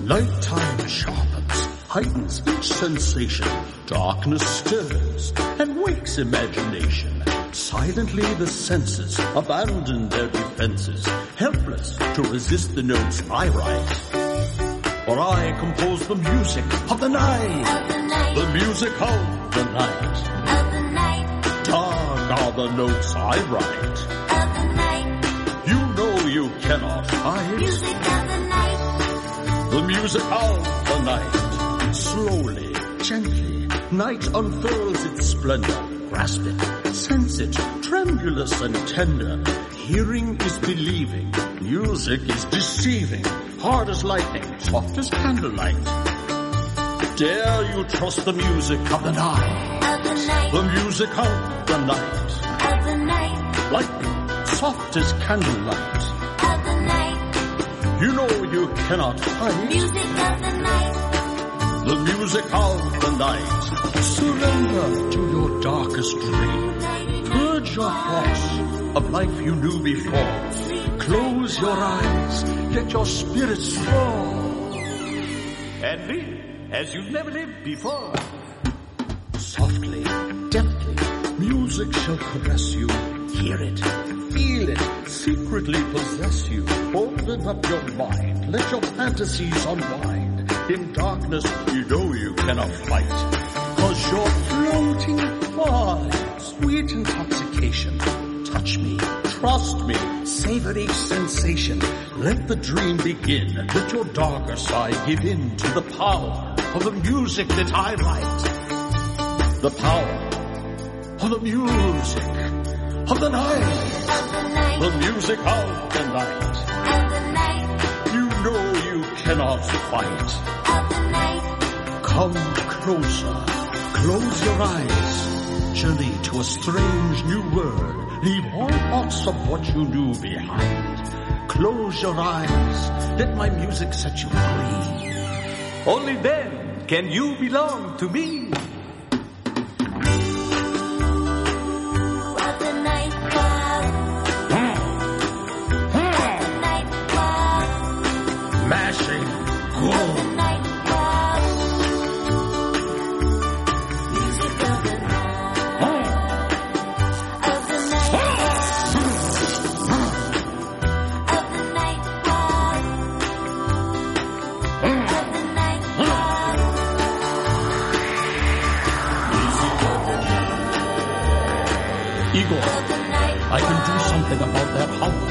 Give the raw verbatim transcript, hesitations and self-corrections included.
Nighttime sharpens, heightens each sensation. Darkness stirs and wakes imagination. Silently the senses abandon their defenses, helpless to resist the notes I write. For I compose the music of the night, of the night, the music of the night. of the night, Dark are the notes I write. of the night, You know you cannot hide music of the night, the music of the night. Slowly, gently, night unfurls its splendor. Grasp it, sense it, tremulous and tender. Hearing is believing, music is deceiving. Hard as lightning, soft as candlelight. Dare you trust the music of the night, of the night, the music of the night. of the night, Lightning, soft as candlelight. of the night, You know you cannot hide music of the night, the music of the night. Surrender to your darkest dream. Purge your thoughts of life you knew before. Close your eyes, let your spirit soar. And live as you've never lived before. Softly, deftly, music shall caress you. Hear it, feel it, secretly possess you. Open up your mind, let your fantasies unwind. In darkness, you know you cannot fight. Cause you're floating far, sweet intoxication. Touch me, trust me, savor each sensation. Let the dream begin, let your darker side give in to the power of the music that I write. The power of the music of the night. of the night, The music of the night. of the night, You know you cannot fight. of the night, Come closer, close your eyes. Journey to a strange new world. Leave all thoughts of what you knew behind. Close your eyes, let my music set you free. Only then can you belong to me. of the night cloud, of the night cloud, Mashing, of go. the night cloud, music of the night, of the night cloud, of the night cloud, of the night cloud, music of the night, Igor, of the night I can do something about that howl.